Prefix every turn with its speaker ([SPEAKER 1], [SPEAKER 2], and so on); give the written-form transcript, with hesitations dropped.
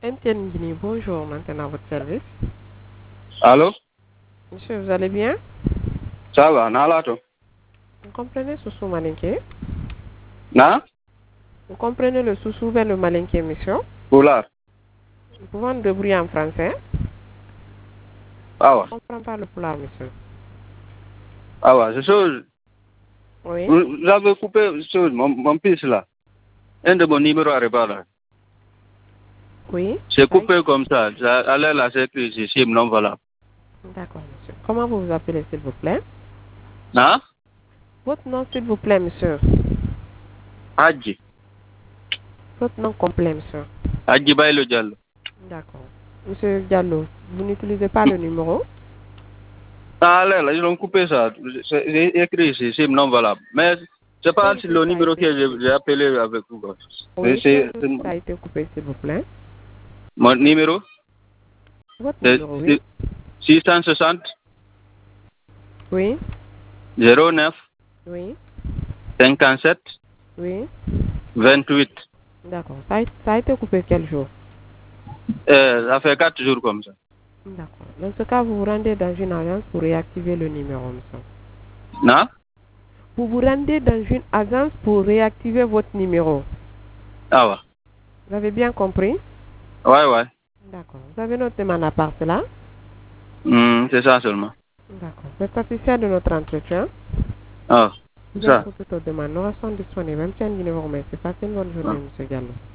[SPEAKER 1] Etienne Guinée, bonjour, maintenant à votre service.
[SPEAKER 2] Allô?
[SPEAKER 1] Monsieur, vous allez bien?
[SPEAKER 2] Ça va, Nalato?
[SPEAKER 1] Vous comprenez Soussou Malinké?
[SPEAKER 2] Na?
[SPEAKER 1] Vous comprenez le Soussou vers le Malinké, monsieur?
[SPEAKER 2] Poulard.
[SPEAKER 1] Vous pouvez me débrouiller en français?
[SPEAKER 2] Ah
[SPEAKER 1] Je
[SPEAKER 2] ouais.
[SPEAKER 1] ne comprends pas le plat, monsieur.
[SPEAKER 2] Ah ouais, c'est chose.
[SPEAKER 1] Oui?
[SPEAKER 2] Vous avez coupé chose, mon fils là. Un de mon numéro arrive là.
[SPEAKER 1] Oui?
[SPEAKER 2] C'est
[SPEAKER 1] Ça y est.
[SPEAKER 2] coupé comme ça. Ça allait là, c'est écrit ici, SIM non valable.
[SPEAKER 1] D'accord, monsieur. Comment vous vous appelez, s'il vous plaît?
[SPEAKER 2] Na?
[SPEAKER 1] Votre nom, s'il vous plaît, monsieur.
[SPEAKER 2] Hadji.
[SPEAKER 1] Votre nom complet, monsieur.
[SPEAKER 2] Hadji Bailo Diallo.
[SPEAKER 1] D'accord. Monsieur Diallo, vous n'utilisez pas le numéro?
[SPEAKER 2] Ah là, là, ils ont coupé ça. C'est écrit ici, SIM non valable. Mais c'est pas
[SPEAKER 1] Quel jour
[SPEAKER 2] le
[SPEAKER 1] ça a
[SPEAKER 2] numéro
[SPEAKER 1] été
[SPEAKER 2] que
[SPEAKER 1] coupé?
[SPEAKER 2] j'ai appelé avec vous.
[SPEAKER 1] Oui,
[SPEAKER 2] C'est
[SPEAKER 1] quel jour ça a été coupé, s'il vous plaît?
[SPEAKER 2] mon numéro.
[SPEAKER 1] Votre
[SPEAKER 2] C'est
[SPEAKER 1] numéro, oui?
[SPEAKER 2] 660
[SPEAKER 1] Oui?
[SPEAKER 2] 09
[SPEAKER 1] Oui?
[SPEAKER 2] 57
[SPEAKER 1] Oui?
[SPEAKER 2] 28.
[SPEAKER 1] D'accord. Ça a été coupé quel jour?
[SPEAKER 2] Ça fait 4 jours comme ça.
[SPEAKER 1] D'accord. Dans ce cas, vous vous rendez dans une agence pour réactiver le numéro, monsieur.
[SPEAKER 2] Na?
[SPEAKER 1] Vous vous rendez dans une agence pour réactiver votre numéro.
[SPEAKER 2] Ah ouais.
[SPEAKER 1] Vous avez bien compris?
[SPEAKER 2] Ouais, ouais.
[SPEAKER 1] D'accord. Vous avez noté mon appart là?
[SPEAKER 2] C'est ça seulement.
[SPEAKER 1] D'accord. Vous êtes satisfait de notre entretien?
[SPEAKER 2] Ah, c'est
[SPEAKER 1] Bien
[SPEAKER 2] ça.
[SPEAKER 1] pour toute autre demande. Nous restons disponibles. Même si un numéro, mais c'est facile. Bonne journée,
[SPEAKER 2] Ah.
[SPEAKER 1] monsieur Gallo.